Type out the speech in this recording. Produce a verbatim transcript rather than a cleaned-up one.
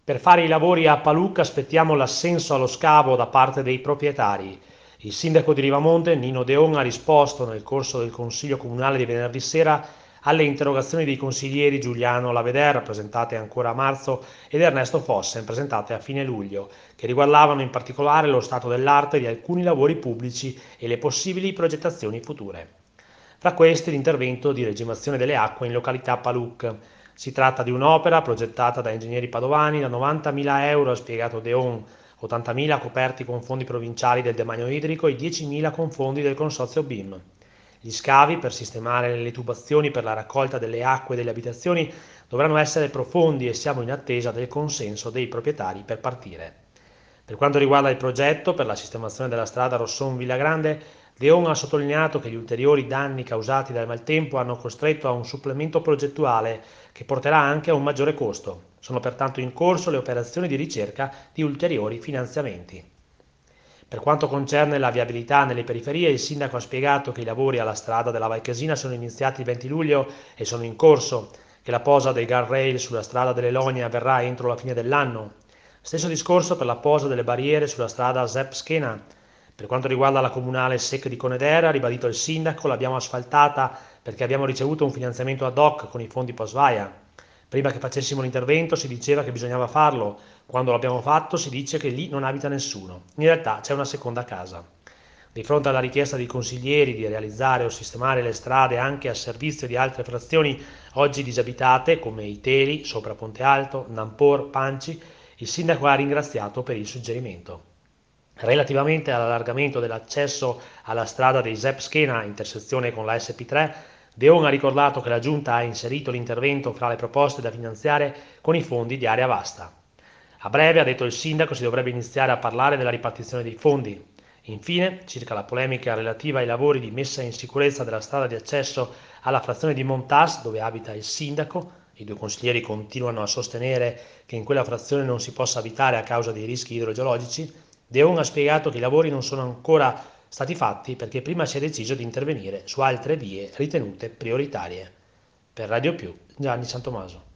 Per fare i lavori a Paluk aspettiamo l'assenso allo scavo da parte dei proprietari. Il sindaco di Rivamonte, Nino Deon, ha risposto nel corso del Consiglio Comunale di venerdì sera alle interrogazioni dei consiglieri Giuliano Laveder, presentate ancora a marzo, ed Ernesto Fossen, presentate a fine luglio, che riguardavano in particolare lo stato dell'arte di alcuni lavori pubblici e le possibili progettazioni future. Fra questi l'intervento di regimazione delle acque in località Paluk. Si tratta di un'opera progettata da ingegneri padovani da novantamila euro, ha spiegato Deon, ottantamila coperti con fondi provinciali del demanio idrico e diecimila con fondi del consorzio B I M. Gli scavi per sistemare le tubazioni per la raccolta delle acque delle abitazioni dovranno essere profondi e siamo in attesa del consenso dei proprietari per partire. Per quanto riguarda il progetto per la sistemazione della strada Rosson-Villagrande, Deon ha sottolineato che gli ulteriori danni causati dal maltempo hanno costretto a un supplemento progettuale che porterà anche a un maggiore costo. Sono pertanto in corso le operazioni di ricerca di ulteriori finanziamenti. Per quanto concerne la viabilità nelle periferie, il sindaco ha spiegato che i lavori alla strada della Valchesina sono iniziati il venti luglio e sono in corso, che la posa dei guardrail sulla strada delle Logne avverrà entro la fine dell'anno. Stesso discorso per la posa delle barriere sulla strada Zepp Schena. Per quanto riguarda la comunale S E C di Conedera, ha ribadito il sindaco, l'abbiamo asfaltata perché abbiamo ricevuto un finanziamento ad hoc con i fondi Posvaia. Prima che facessimo l'intervento si diceva che bisognava farlo, quando l'abbiamo fatto si dice che lì non abita nessuno. In realtà c'è una seconda casa. Di fronte alla richiesta dei consiglieri di realizzare o sistemare le strade anche a servizio di altre frazioni oggi disabitate, come Iteli, sopra Ponte Alto, Nampor, Panci, il sindaco ha ringraziato per il suggerimento. Relativamente all'allargamento dell'accesso alla strada dei Zepp Schena, intersezione con la S P tre, Deon ha ricordato che la Giunta ha inserito l'intervento fra le proposte da finanziare con i fondi di area vasta. A breve, ha detto il sindaco, si dovrebbe iniziare a parlare della ripartizione dei fondi. Infine, circa la polemica relativa ai lavori di messa in sicurezza della strada di accesso alla frazione di Montas, dove abita il sindaco, i due consiglieri continuano a sostenere che in quella frazione non si possa abitare a causa dei rischi idrogeologici. Deon ha spiegato che i lavori non sono ancora stati fatti perché prima si è deciso di intervenire su altre vie ritenute prioritarie. Per Radio Più, Gianni Santomaso.